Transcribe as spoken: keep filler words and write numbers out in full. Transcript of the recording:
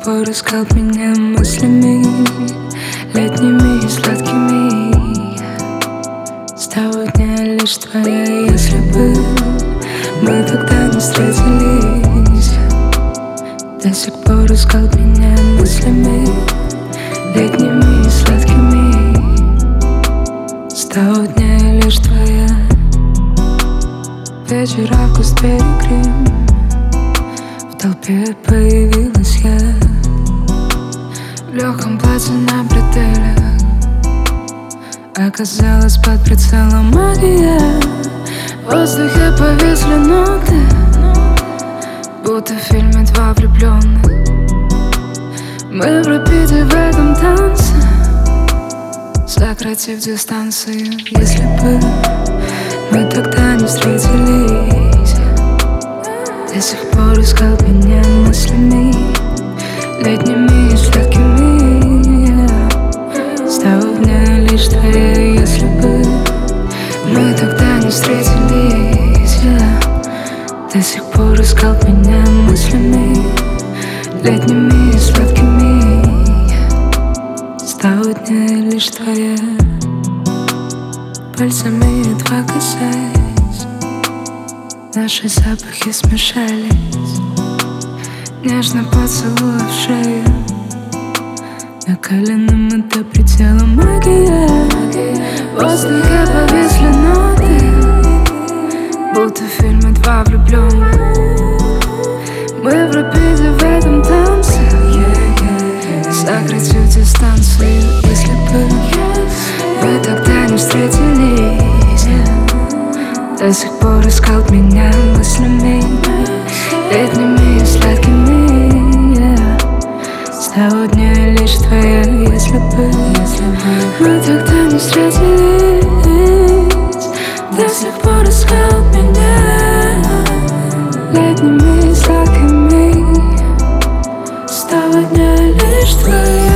пор искал меня мыслями летними и сладкими. С того дня лишь твоя, если бы мы тогда не встретились. До сих пор искал меня мыслями летними и сладкими. С того дня лишь твоя. Вечер, август, Перекрем. В толпе появилась я в легком платье на бретелях. Оказалась под прицелом магия. В воздухе повисли ноты, будто в фильме два влюбленных. Мы пропиты в этом танце, сократив дистанцию. Если бы мы тогда не встретились, до сих пор искал меня мыслями летними и сладкими. С того дня лишь твоя, если бы мы тогда не встретились. До сих пор искал меня мыслями летними и сладкими. С того дня лишь твоя. Пальцами едва касаясь, наши запахи смешались. Нежно поцелуя в шею, накаленным мы до предела магия. В воздухе повисли ноты, будто в фильме два влюбленных. Мы пропиты в этом танце, сократив дистанцию. Если бы мы тогда не встретились, до сих пор искал меня мыслями летними и сладкими. С того дня лишь твоя, если бы мы тогда не встретились, до сих пор искал меня летними и сладкими. С того дня лишь твоя.